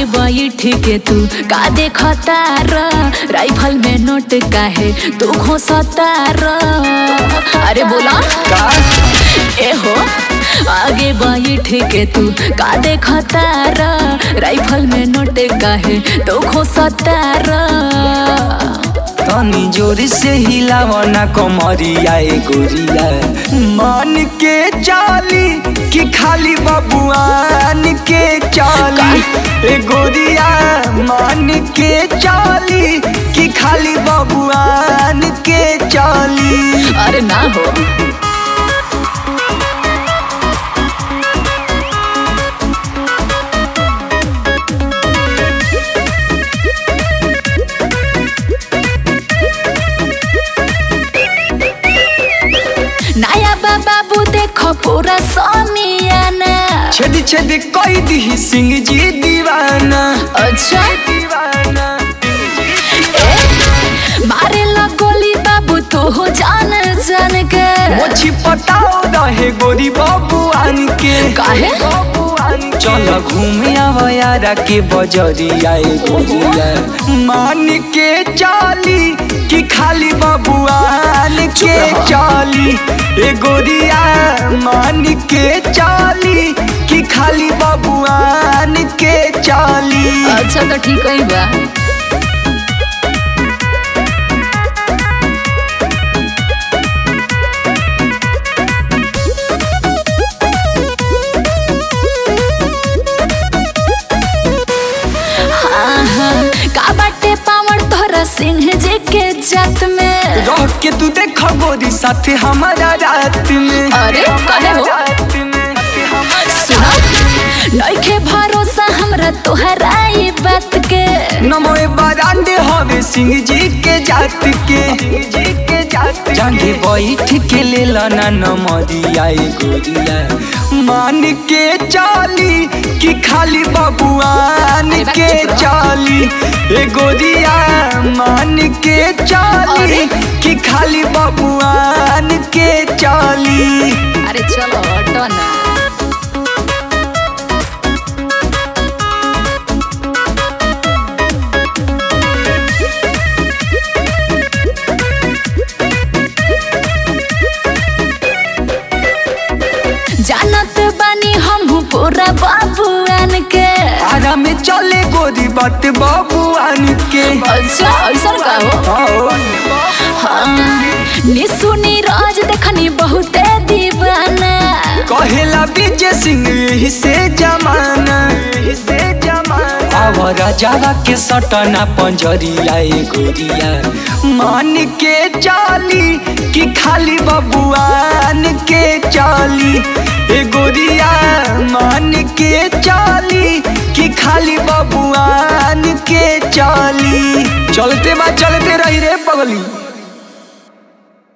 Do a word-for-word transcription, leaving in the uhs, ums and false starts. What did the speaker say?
बैठ के तू का देखतार, राइफल में नोट काहे तू घोसतार। अरे बोला ए हो, आगे बैठ के तू का देखतार, राइफल में नोट काहे तू घोसतार। तनी जोर से हिलावना कमरिया ए गोरिया, मान के चाली कि खाली बबुआन के चाली। ए गोरिया मान के चाली कि खाली बबुआन के चाली। अरे ना हो, नया बाबू देखो पूरा सोमियाना, छेद छेद कोई दी सिंह जी दीवाना। अच्छा दीवाना ए, मारे ला गोली बाबू तो हो जान जान के। मोछी पटाओ रहे गोरी बबुआन के। काहे? चल घूमे आवयारा के बजरिया ए गोरिया, मान के चाली कि खाली बबुआन के चाली। ए गोरिया मान के चाली कि खाली बबुआन के चाली। अच्छा तो ठीक है बा। का बाटे पावर तोरा सिंह जी के जात में, रह के तू देख गोरी साथ हमारा रात में। अरे काहे हो? सुना नइखे भरोसा हमरा तोहरा ई बात के। नमो बरांडे हवे सिंह जी के जात के। जांगे बैठ के ले लाना नमरिया ए गोरिया, मान के चाली कि खाली बबुआन के चाली। ए गोरिया मान के चाली कि खाली बबुआन के चाली। अरे चलो हटो ना। जानत बानी हम पूरा बाबुआन के, आरा में चले गोरी बात बबुआन के। अच्छा ऐसा का हो? हाँ निसु नीरज देखनी बहुते दीवाना, कहेला विजय सिंह यही से जमाना। यही से जमाना आवारा जावा के सटना पंजरिया ए गोरिया, मान के चाली कि खाली बबुआन के चाली। ए गोरिया मान के चाली कि खाली बबुआन के चाली। चलते बा चलते रही रे पगली।